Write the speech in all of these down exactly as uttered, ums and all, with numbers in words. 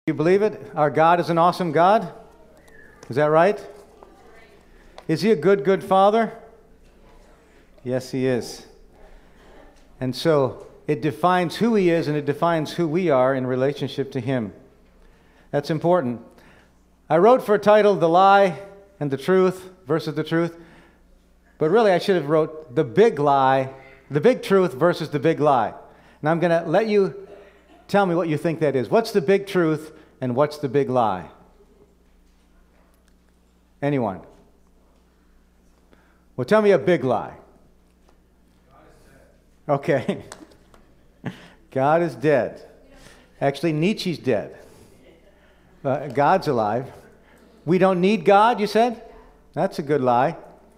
You believe it? Our God is an awesome God? Is that right? Is He a good, good Father? Yes, He is. And so it defines who He is and it defines who we are in relationship to Him. That's important. I wrote for a title, The Lie and the Truth versus the Truth. But really I should have wrote The Big Lie, The Big Truth versus the Big Lie. And I'm going to let you tell me what you think that is. What's the big truth and what's the big lie? Anyone? Well, tell me a big lie. Okay. God is dead. Actually, Nietzsche's dead. Uh, God's alive. We don't need God, you said? That's a good lie.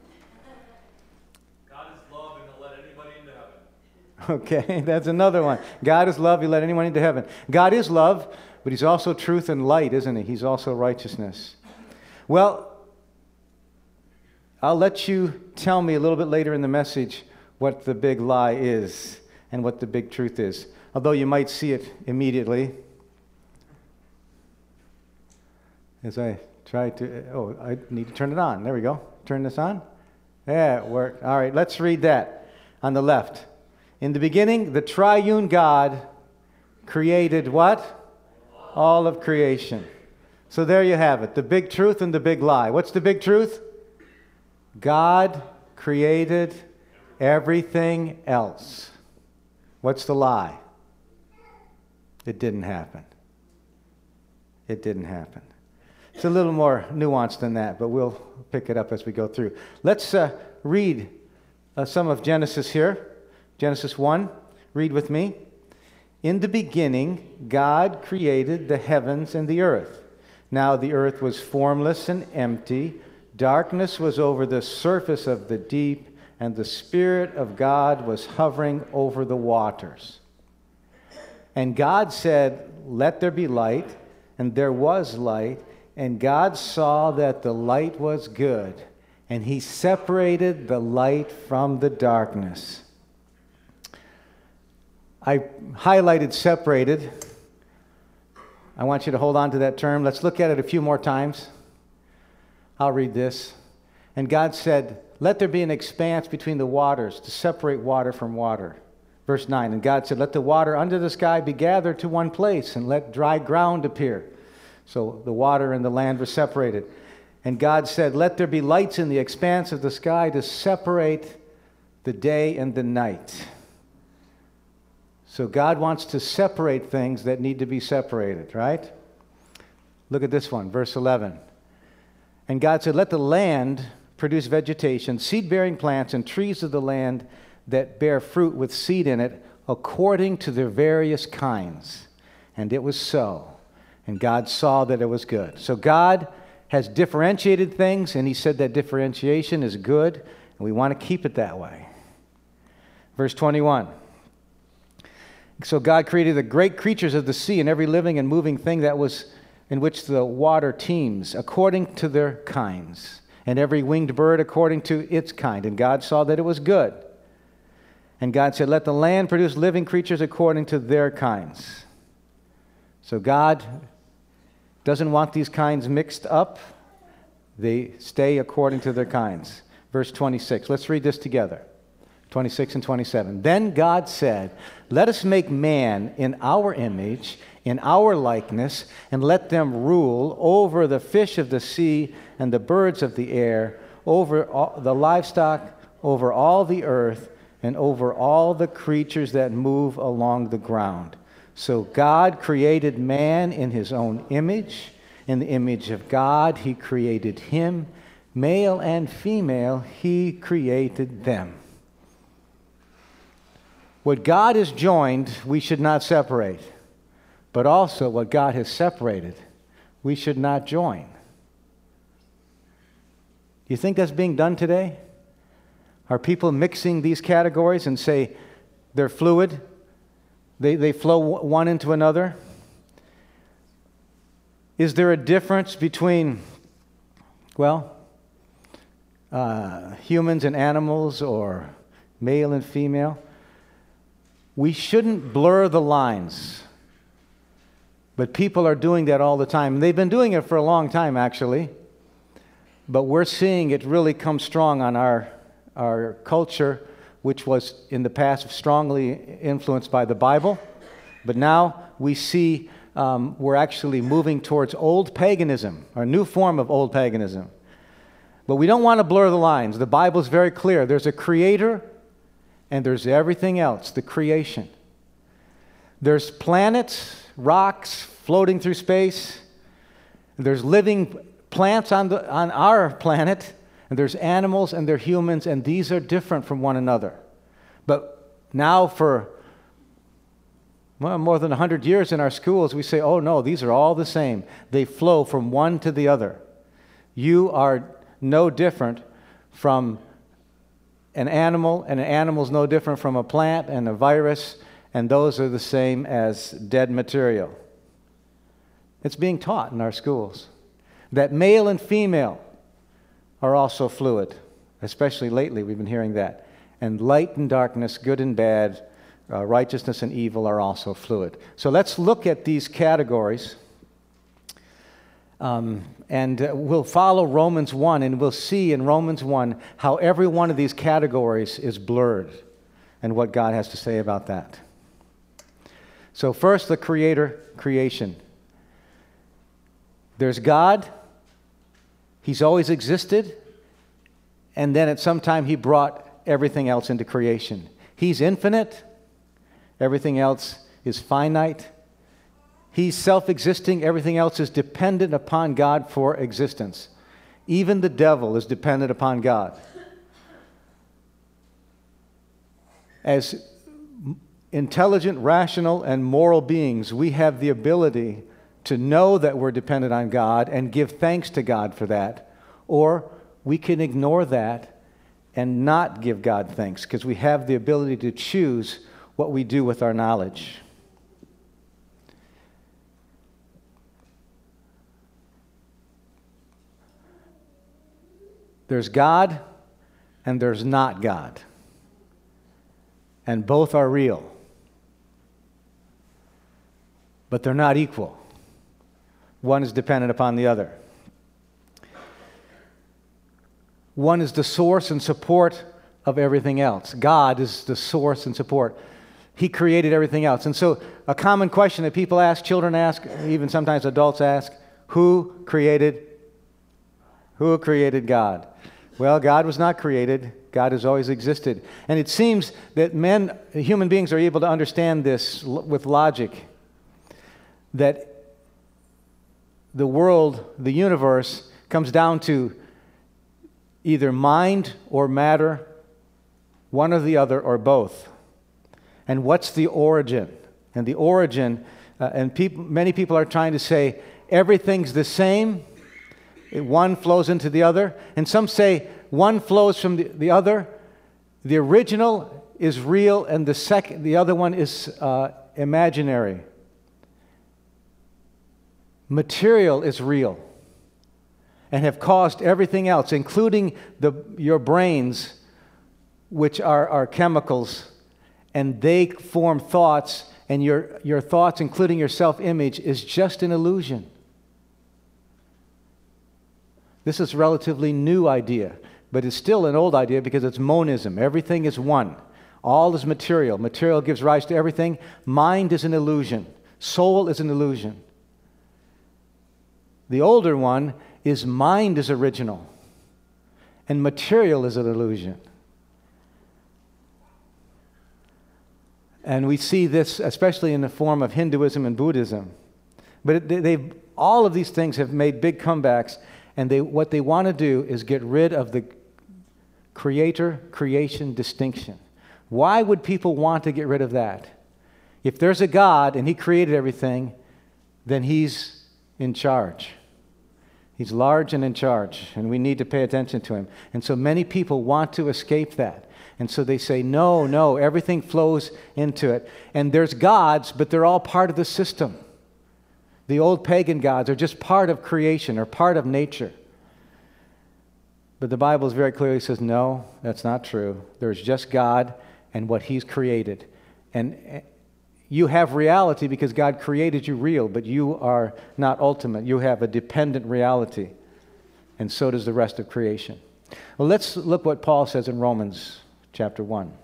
God is love and he'll let anybody into heaven. Okay, that's another one. God is love, He'll let anyone into heaven. God is love, but He's also truth and light, isn't He? He's also righteousness. Well, I'll let you tell me a little bit later in the message what the big lie is and what the big truth is. Although you might see it immediately. As I try to, oh, I need to turn it on. There we go. Turn this on. Yeah, it worked. All right, let's read that on the left. In the beginning, the triune God created what? All of creation. So there you have it, the big truth and the big lie. What's the big truth? God created everything else. What's the lie? It didn't happen. It didn't happen. It's a little more nuanced than that, but we'll pick it up as we go through. Let's uh, read uh, some of Genesis here. Genesis one, read with me. In the beginning, God created the heavens and the earth. Now the earth was formless and empty. Darkness was over the surface of the deep, and the Spirit of God was hovering over the waters. And God said, "Let there be light," and there was light. And God saw that the light was good, and He separated the light from the darkness. I highlighted separated. I want you to hold on to that term. Let's look at it a few more times. I'll read this. And God said, "Let there be an expanse between the waters to separate water from water." Verse nine, and God said, "Let the water under the sky be gathered to one place, and let dry ground appear." So the water and the land were separated. And God said, "Let there be lights in the expanse of the sky to separate the day and the night." So God wants to separate things that need to be separated, right? Look at this one, verse eleven. And God said, "Let the land produce vegetation, seed-bearing plants, and trees of the land that bear fruit with seed in it, according to their various kinds." And it was so. And God saw that it was good. So God has differentiated things, and He said that differentiation is good, and we want to keep it that way. Verse twenty-one. So God created the great creatures of the sea and every living and moving thing that was in which the water teems, according to their kinds, and every winged bird according to its kind. And God saw that it was good. And God said, "Let the land produce living creatures according to their kinds." So God doesn't want these kinds mixed up. They stay according to their kinds. Verse twenty-six. Let's read this together. twenty-six and twenty-seven. Then God said, "Let us make man in our image, in our likeness, and let them rule over the fish of the sea and the birds of the air, over all the livestock, over all the earth, and over all the creatures that move along the ground." So God created man in His own image. In the image of God, He created him. Male and female, He created them. What God has joined, we should not separate. But also what God has separated, we should not join. Do you think that's being done today? Are people mixing these categories and say they're fluid? They, they flow one into another? Is there a difference between, well, uh, humans and animals, or male and female? We shouldn't blur the lines. But people are doing that all the time. They've been doing it for a long time, actually. But we're seeing it really come strong on our, our culture, which was in the past strongly influenced by the Bible. But now we see um, we're actually moving towards old paganism, or a new form of old paganism. But we don't want to blur the lines. The Bible is very clear. There's a creator, and there's everything else, the creation. There's planets, rocks floating through space. There's living plants on, the, on our planet, and there's animals and they're humans, and these are different from one another. But now for well, more than one hundred years in our schools, we say, oh no, these are all the same. They flow from one to the other. You are no different from an animal, and an animal is no different from a plant and a virus, and those are the same as dead material. It's being taught in our schools that male and female are also fluid, especially lately we've been hearing that. And light and darkness, good and bad, uh, righteousness and evil are also fluid. So let's look at these categories. Um, and uh, we'll follow Romans one, and we'll see in Romans one how every one of these categories is blurred and what God has to say about that. So first, the creator, creation. There's God. He's always existed. And then at some time he brought everything else into creation. He's infinite. Everything else is finite. He's self-existing. Everything else is dependent upon God for existence. Even the devil is dependent upon God. As intelligent, rational, and moral beings, we have the ability to know that we're dependent on God and give thanks to God for that. Or we can ignore that and not give God thanks, because we have the ability to choose what we do with our knowledge. There's God and there's not God. And both are real. But they're not equal. One is dependent upon the other. One is the source and support of everything else. God is the source and support. He created everything else. And so a common question that people ask, children ask, even sometimes adults ask, who created, who created God? Well, God was not created. God has always existed. And it seems that men, human beings are able to understand this l- with logic, that the world, the universe, comes down to either mind or matter, one or the other, or both. And what's the origin? And the origin, uh, and people, many people are trying to say everything's the same. It, one flows into the other. And some say one flows from the, the other. The original is real, and the second, the other one is uh, imaginary. Material is real and have caused everything else, including the, your brains, which are, are chemicals, and they form thoughts, and your, your thoughts, including your self-image, is just an illusion. This is a relatively new idea, but it's still an old idea because it's monism. Everything is one. All is material. Material gives rise to everything. Mind is an illusion. Soul is an illusion. The older one is mind is original, and material is an illusion. And we see this especially in the form of Hinduism and Buddhism. But they, they've, all of these things have made big comebacks, and they, what they want to do is get rid of the creator-creation distinction. Why would people want to get rid of that? If there's a God and He created everything, then He's in charge. He's large and in charge, and we need to pay attention to Him. And so many people want to escape that. And so they say, no, no, everything flows into it. And there's gods, but they're all part of the system. The old pagan gods are just part of creation or part of nature. But the Bible very clearly says, no, that's not true. There's just God and what He's created. And You have reality because God created you real, but you are not ultimate. You have a dependent reality, and so does the rest of creation. Well, let's look what Paul says in Romans chapter one.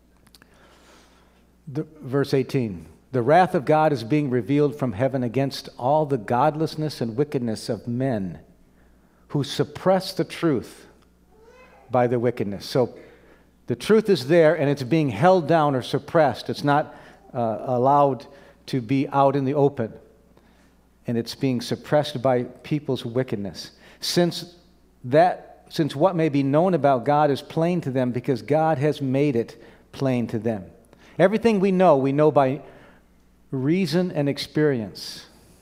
The, verse eighteen. The wrath of God is being revealed from heaven against all the godlessness and wickedness of men who suppress the truth by their wickedness. So the truth is there, and it's being held down or suppressed. It's not uh, allowed to be out in the open, and it's being suppressed by people's wickedness. Since that, since what may be known about God is plain to them, because God has made it plain to them. Everything we know, we know by reason and experience.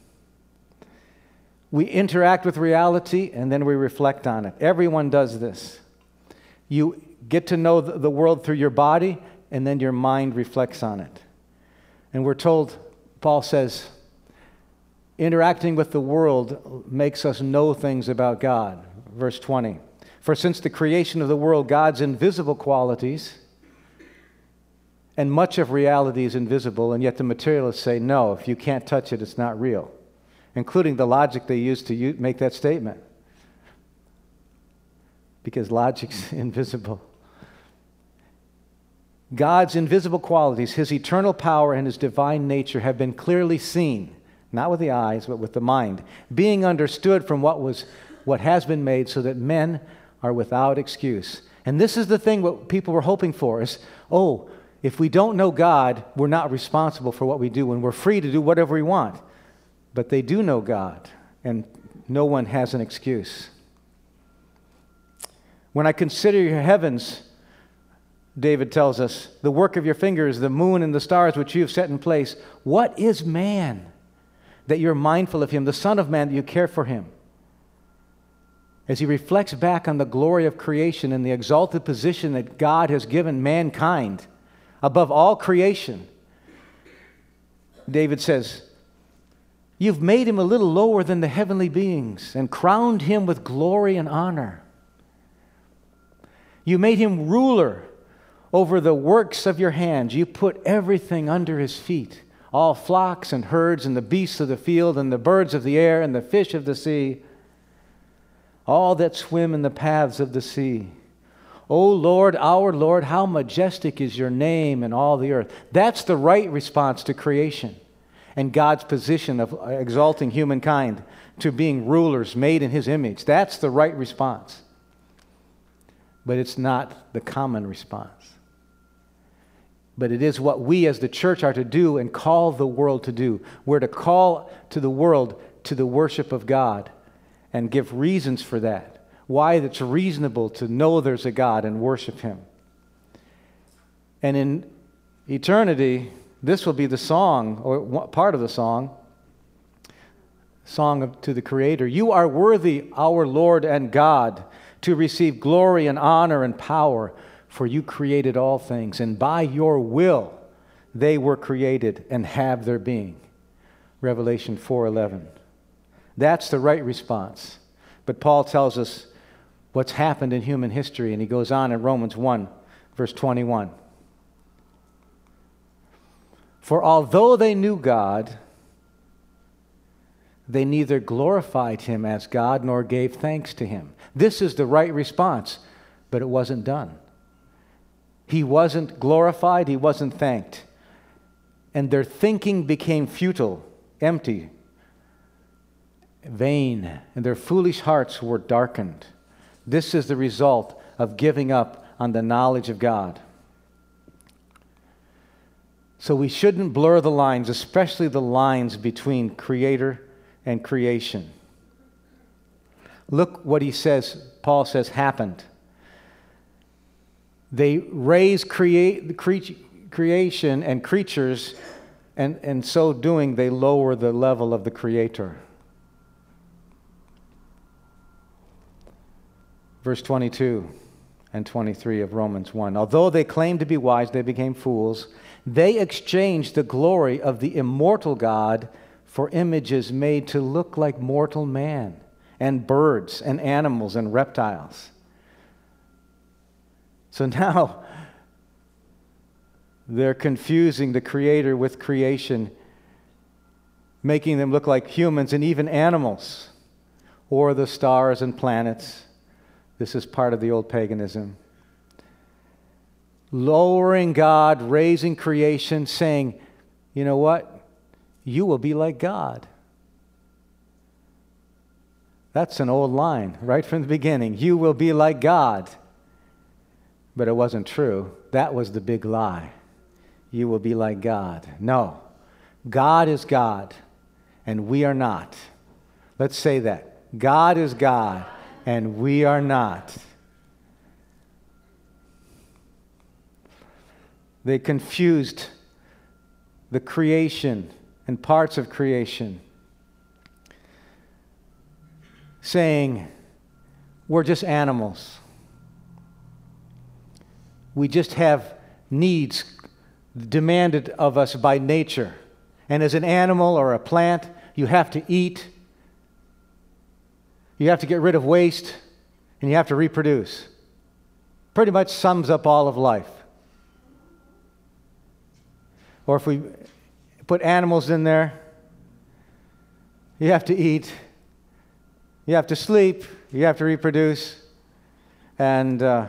We interact with reality and then we reflect on it. Everyone does this. You get to know the world through your body and then your mind reflects on it. And we're told, Paul says, interacting with the world makes us know things about God. Verse twenty. For since the creation of the world, God's invisible qualities and much of reality is invisible, and yet the materialists say, no, if you can't touch it, it's not real, including the logic they use to use, make that statement. Because logic's invisible. God's invisible qualities, his eternal power and his divine nature have been clearly seen, not with the eyes, but with the mind, being understood from what was, what has been made, so that men are without excuse. And this is the thing what people were hoping for is, oh, if we don't know God, we're not responsible for what we do, and we're free to do whatever we want. But they do know God, and no one has an excuse. When I consider your heavens, David tells us, the work of your fingers, the moon and the stars which you have set in place, what is man that you're mindful of him, the Son of Man that you care for him? As he reflects back on the glory of creation and the exalted position that God has given mankind above all creation, David says, you've made him a little lower than the heavenly beings and crowned him with glory and honor. You made him ruler over the works of your hands. You put everything under his feet, all flocks and herds and the beasts of the field and the birds of the air and the fish of the sea, all that swim in the paths of the sea. O Lord, our Lord, how majestic is your name in all the earth. That's the right response to creation and God's position of exalting humankind to being rulers made in his image. That's the right response. But it's not the common response. But it is what we as the church are to do and call the world to do. We're to call to the world to the worship of God and give reasons for that. Why it's reasonable to know there's a God and worship him. And in eternity, this will be the song, or part of the song, song of, to the Creator. You are worthy, our Lord and God, to receive glory and honor and power, for you created all things, and by your will they were created and have their being. Revelation four eleven. That's the right response. But Paul tells us what's happened in human history, and he goes on in Romans one, verse twenty-one. For although they knew God, they neither glorified him as God nor gave thanks to him. This is the right response, but it wasn't done. He wasn't glorified, he wasn't thanked. And their thinking became futile, empty, vain, and their foolish hearts were darkened. This is the result of giving up on the knowledge of God. So we shouldn't blur the lines, especially the lines between Creator and creation. Look what he says, Paul says, happened. They raise create, cre- creation and creatures, and in so doing, they lower the level of the Creator. Verse twenty-two and twenty-three of Romans one. Although they claimed to be wise, they became fools. They exchanged the glory of the immortal God for images made to look like mortal man, and birds, and animals, and reptiles. So now, They're confusing the Creator with creation, making them look like humans and even animals, or the stars and planets. This is part of the old paganism. Lowering God, raising creation, saying, you know what? You will be like God. That's an old line right from the beginning. You will be like God. But it wasn't true. That was the big lie. You will be like God. No. God is God, and we are not. Let's say that. God is God, and we are not. They confused the creation and parts of creation, saying, we're just animals. We just have needs demanded of us by nature. And as an animal or a plant, you have to eat, you have to get rid of waste, and you have to reproduce. Pretty much sums up all of life. Or if we put animals in there, you have to eat, you have to sleep, you have to reproduce, and uh,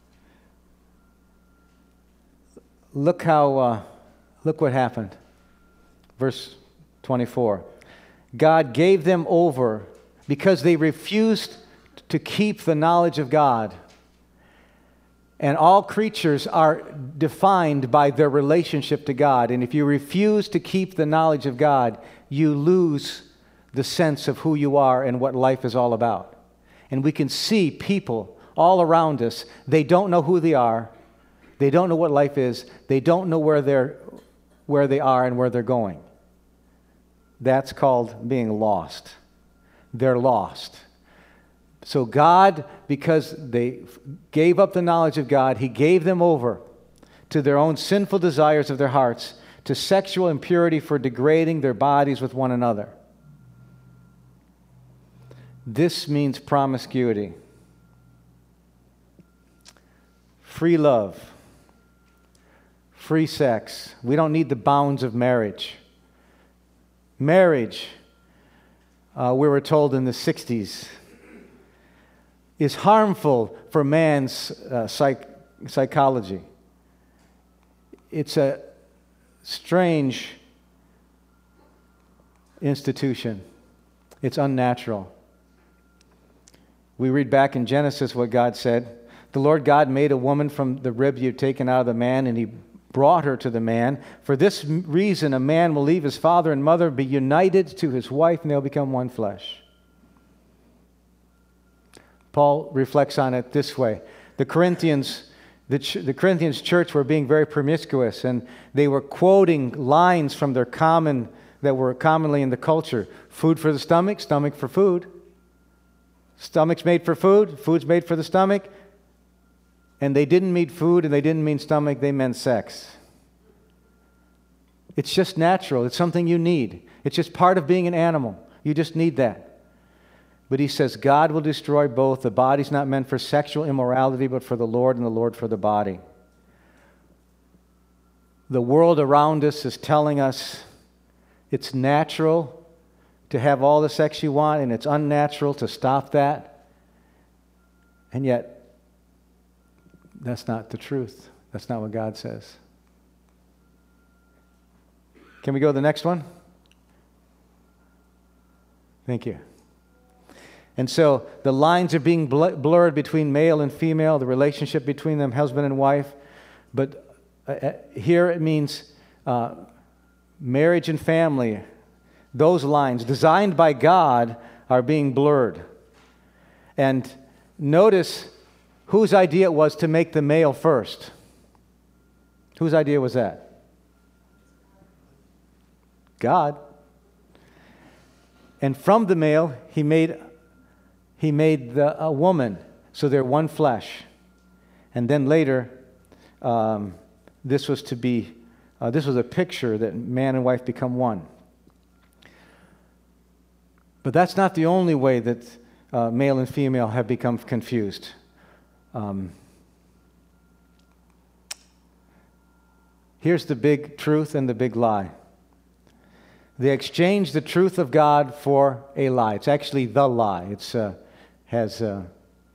look how, uh, look what happened. Verse twenty-four. God gave them over because they refused to keep the knowledge of God. And all creatures are defined by their relationship to God. And if you refuse to keep the knowledge of God, you lose the sense of who you are and what life is all about. And we can see people all around us. They don't know who they are. They don't know what life is. They don't know where they're, where they are and where they're going. That's called being lost. They're lost. So God, because they gave up the knowledge of God, He gave them over to their own sinful desires of their hearts, to sexual impurity for degrading their bodies with one another. This means promiscuity. Free love. Free sex. We don't need the bounds of marriage. Marriage, uh, we were told in the sixties, is harmful for man's uh, psych- psychology. It's a strange institution. It's unnatural. We read back in Genesis what God said. The Lord God made a woman from the rib He had taken out of the man, and He brought her to the man. For this reason, a man will leave his father and mother, be united to his wife, and they'll become one flesh. Paul reflects on it this way. The Corinthians, the, ch- the Corinthians church were being very promiscuous, and they were quoting lines from their common, that were commonly in the culture. Food for the stomach, stomach for food. Stomach's made for food, food's made for the stomach. And they didn't mean food and they didn't mean stomach, they meant sex. It's just natural. It's something you need. It's just part of being an animal. You just need that. But he says God will destroy both. The body's not meant for sexual immorality, but for the Lord, and the Lord for the body. The world around us is telling us it's natural to have all the sex you want, and it's unnatural to stop that. And yet, that's not the truth. That's not what God says. Can we go to the next one? Thank you. And so the lines are being bl- blurred between male and female, the relationship between them, husband and wife. But uh, here it means uh, marriage and family. Those lines, designed by God, are being blurred. And notice whose idea it was to make the male first. Whose idea was that? God. And from the male, he made he made the, a woman, so they're one flesh. And then later, um, this was to be, uh, this was a picture that man and wife become one. But that's not the only way that uh, male and female have become confused. Um, Here's the big truth and the big lie. They exchanged the truth of God for a lie. It's actually the lie. It's uh, has uh,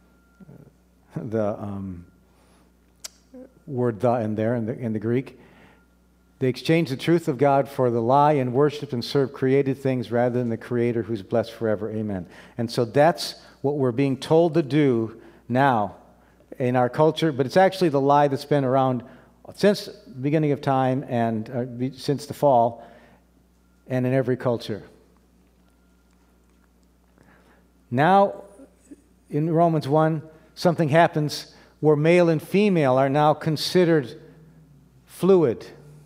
the um, word "the" in there in the in the Greek. They exchanged the truth of God for the lie and worshiped and served created things rather than the Creator who's blessed forever. Amen. And so that's what we're being told to do now in our culture, but it's actually the lie that's been around since the beginning of time and uh, be, since the fall, and in every culture. Now, in Romans one, something happens where male and female are now considered fluid.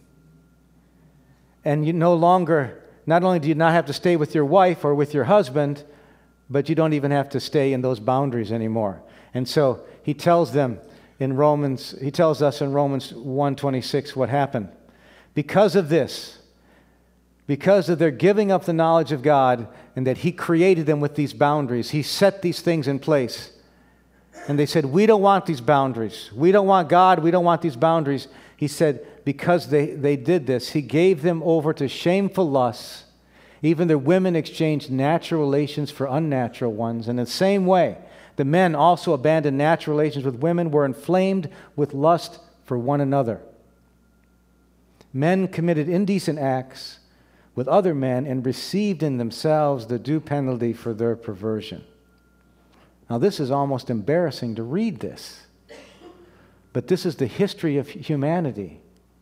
And you no longer, not only do you not have to stay with your wife or with your husband, but you don't even have to stay in those boundaries anymore. And so he tells them in Romans, he tells us in Romans one twenty-six what happened. Because of this, because of their giving up the knowledge of God and that he created them with these boundaries, he set these things in place. And they said, we don't want these boundaries. We don't want God. We don't want these boundaries. He said, because they, they did this, he gave them over to shameful lusts. Even the women exchanged natural relations for unnatural ones. And in the same way, the men also abandoned natural relations with women, were inflamed with lust for one another. Men committed indecent acts with other men and received in themselves the due penalty for their perversion. Now, this is almost embarrassing to read this, but this is the history of humanity.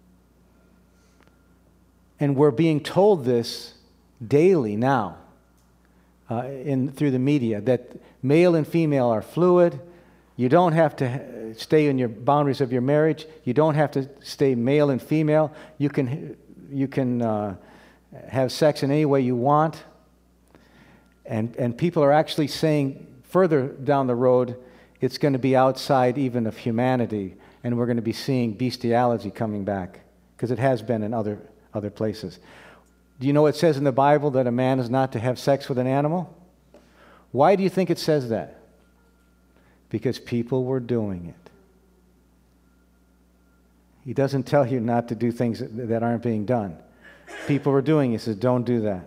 And we're being told this daily now uh, in through the media, that male and female are fluid. You don't have to stay in your boundaries of your marriage. You don't have to stay male and female. You can, you can uh, have sex in any way you want. And, and people are actually saying further down the road, it's going to be outside even of humanity, and we're going to be seeing bestiality coming back, because it has been in other other places. Do you know it says in the Bible that a man is not to have sex with an animal? Why do you think it says that? Because people were doing it. He doesn't tell you not to do things that, that aren't being done. People were doing it. He says, don't do that.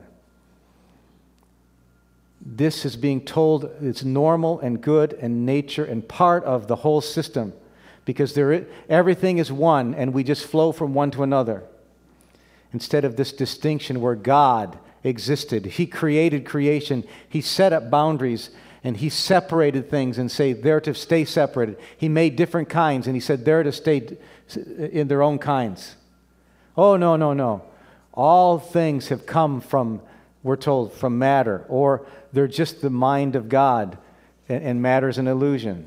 This is being told it's normal and good and nature and part of the whole system, because there is, everything is one and we just flow from one to another. Instead of this distinction where God existed, he created creation, he set up boundaries, and he separated things and say they're to stay separated. He made different kinds and he said they're to stay in their own kinds. Oh, no, no, no. All things have come from, we're told, from matter, or they're just the mind of God, and, and matter's an illusion.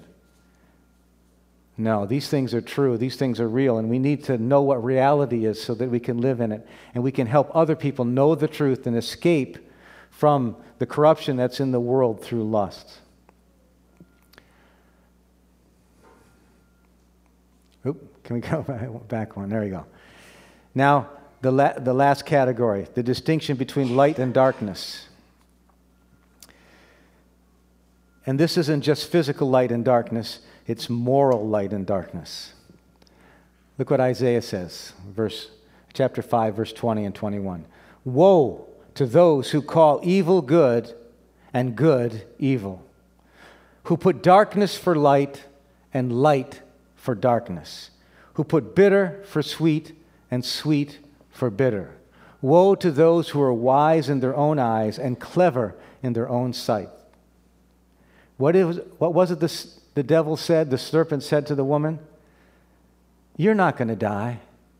No, these things are true. These things are real, and we need to know what reality is so that we can live in it, and we can help other people know the truth and escape from the corruption that's in the world through lust. Oop, can we go back one? There you go. Now, the la- the last category, the distinction between light and darkness. And this isn't just physical light and darkness, it's moral light and darkness. Look what Isaiah says, verse chapter five, verse twenty and twenty-one. Woe to those who call evil good and good evil, who put darkness for light and light for darkness, who put bitter for sweet and sweet for bitter. Woe to those who are wise in their own eyes and clever in their own sight. What, is, what was it the, the devil said, the serpent said to the woman? You're not going to die.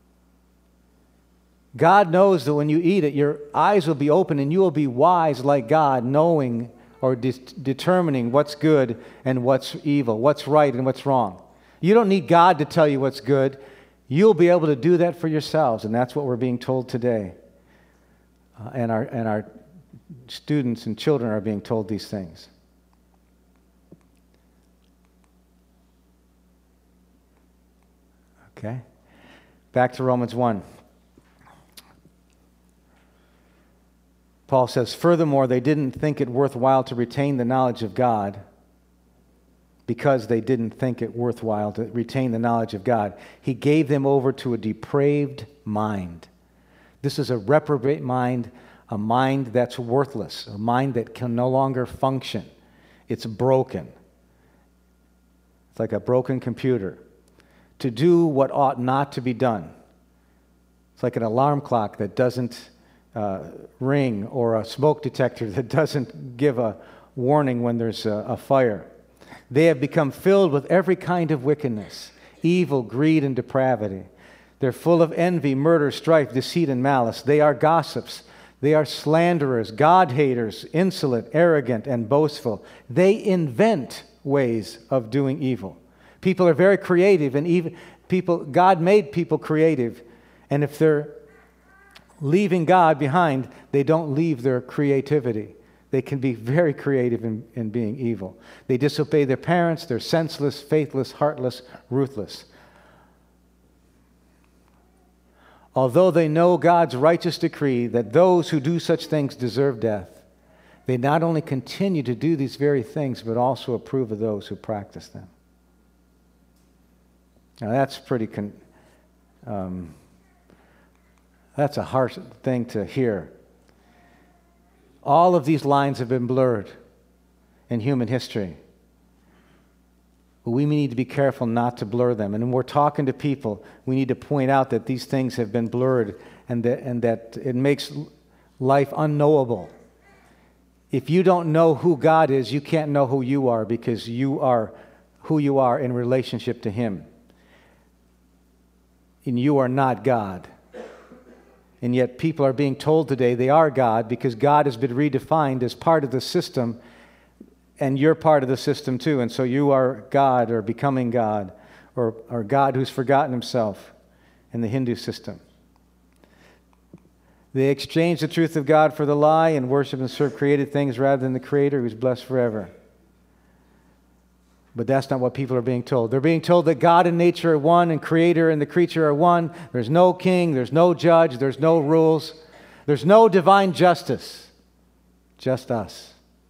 God knows that when you eat it, your eyes will be open and you will be wise like God, knowing or de- determining what's good and what's evil, what's right and what's wrong. You don't need God to tell you what's good. You'll be able to do that for yourselves, and that's what we're being told today. Uh, and our and our students and children are being told these things. Okay? Back to Romans one. Paul says, furthermore, they didn't think it worthwhile to retain the knowledge of God, because they didn't think it worthwhile to retain the knowledge of God. He gave them over to a depraved mind. This is a reprobate mind, a mind that's worthless, a mind that can no longer function. It's broken. It's like a broken computer. To do what ought not to be done. It's like an alarm clock that doesn't uh, ring, or a smoke detector that doesn't give a warning when there's a, a fire. They have become filled with every kind of wickedness, evil, greed, and depravity. They're full of envy, murder, strife, deceit, and malice. They are gossips. They are slanderers, God-haters, insolent, arrogant, and boastful. They invent ways of doing evil. People are very creative, and even people, God made people creative. And if they're leaving God behind, they don't leave their creativity. They can be very creative in, in being evil. They disobey their parents. They're senseless, faithless, heartless, ruthless. Although they know God's righteous decree that those who do such things deserve death, they not only continue to do these very things, but also approve of those who practice them. Now that's pretty, con- um, that's a harsh thing to hear. All of these lines have been blurred in human history. But we need to be careful not to blur them. And when we're talking to people, we need to point out that these things have been blurred, and that, and that it makes life unknowable. If you don't know who God is, you can't know who you are, because you are who you are in relationship to Him. And you are not God. And yet people are being told today they are God, because God has been redefined as part of the system, and you're part of the system too. And so you are God, or becoming God, or, or God who's forgotten Himself in the Hindu system. They exchange the truth of God for the lie and worship and serve created things rather than the Creator, who's blessed forever. But that's not what people are being told. They're being told that God and nature are one, and Creator and the creature are one. There's no king, there's no judge, there's no rules, there's no divine justice. Just us.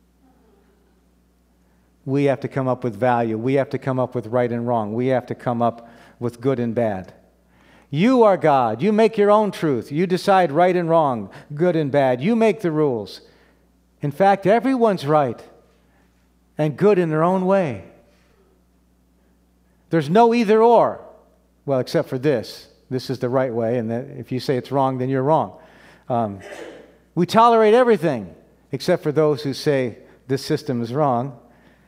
We have to come up with value. We have to come up with right and wrong. We have to come up with good and bad. You are God. You make your own truth. You decide right and wrong, good and bad. You make the rules. In fact, everyone's right and good in their own way. There's no either or. Well, except for this. This is the right way, and that if you say it's wrong, then you're wrong. Um, we tolerate everything, except for those who say this system is wrong.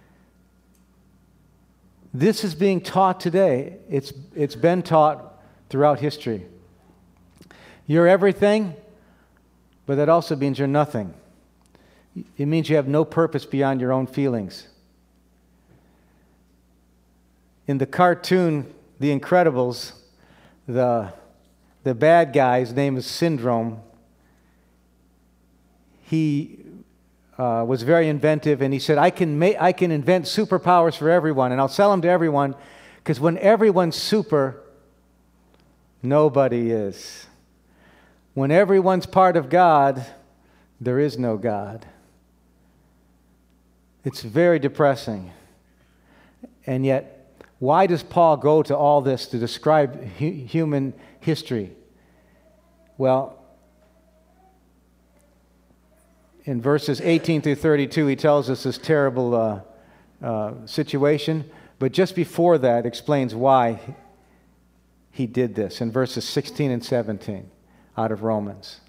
This is being taught today. It's, it's been taught throughout history. You're everything, but that also means you're nothing. It means you have no purpose beyond your own feelings. In the cartoon, The Incredibles, the, the bad guy's name is Syndrome. He uh, was very inventive, and he said, I can, ma- I can invent superpowers for everyone, and I'll sell them to everyone, because when everyone's super, nobody is. When everyone's part of God, there is no God. It's very depressing. And yet, why does Paul go to all this to describe hu- human history? Well, in verses eighteen through thirty-two, he tells us this terrible uh, uh, situation. But just before that, explains why he did this in verses sixteen and seventeen out of Romans.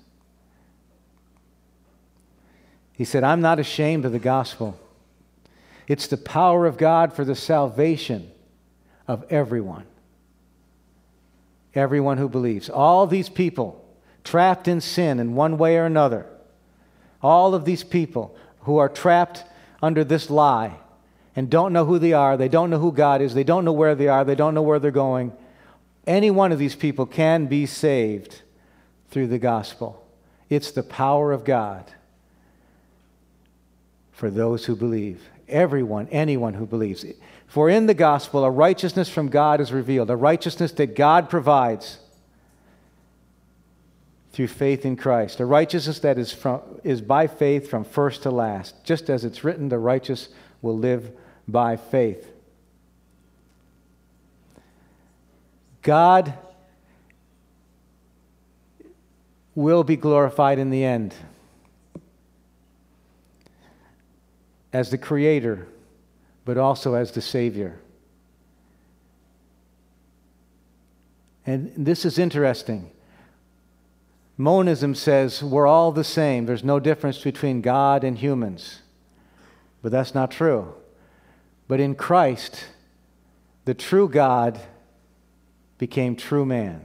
He said, I'm not ashamed of the gospel. It's the power of God for the salvation of everyone. Everyone who believes. All these people trapped in sin in one way or another. All of these people who are trapped under this lie and don't know who they are, they don't know who God is, they don't know where they are, they don't know where they're going. Any one of these people can be saved through the gospel. It's the power of God for those who believe. Everyone, anyone who believes. For in the gospel, a righteousness from God is revealed, a righteousness that God provides through faith in Christ, a righteousness that is from is by faith from first to last. Just as it's written, the righteous will live by faith. God will be glorified in the end as the Creator, but also as the Savior. And this is interesting. Monism says we're all the same. There's no difference between God and humans. But that's not true. But in Christ, the true God became true man.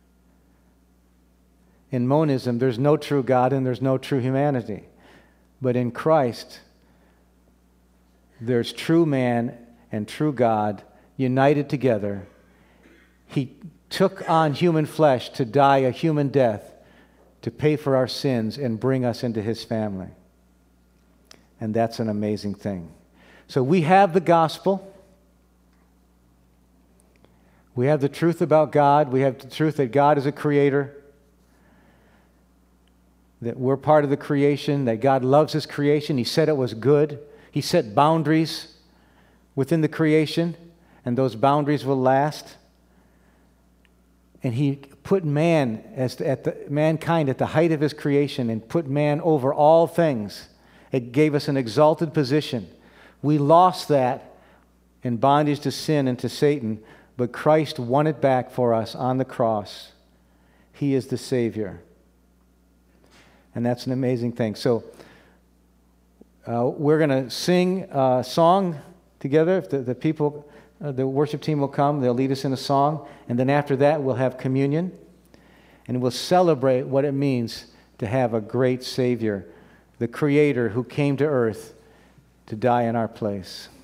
In monism, there's no true God and there's no true humanity. But in Christ, there's true man and true God united together. He took on human flesh to die a human death to pay for our sins and bring us into His family. And that's an amazing thing. So we have the gospel. We have the truth about God. We have the truth that God is a creator, that we're part of the creation, that God loves His creation. He said it was good. He set boundaries within the creation, and those boundaries will last. And He put man as the, at the mankind at the height of His creation and put man over all things. It gave us an exalted position. We lost that in bondage to sin and to Satan, but Christ won it back for us on the cross. He is the Savior. And that's an amazing thing. So uh, we're going to sing a song together. If the, the people, uh, the worship team will come, they'll lead us in a song. And then after that, we'll have communion. And we'll celebrate what it means to have a great Savior, the Creator who came to earth to die in our place.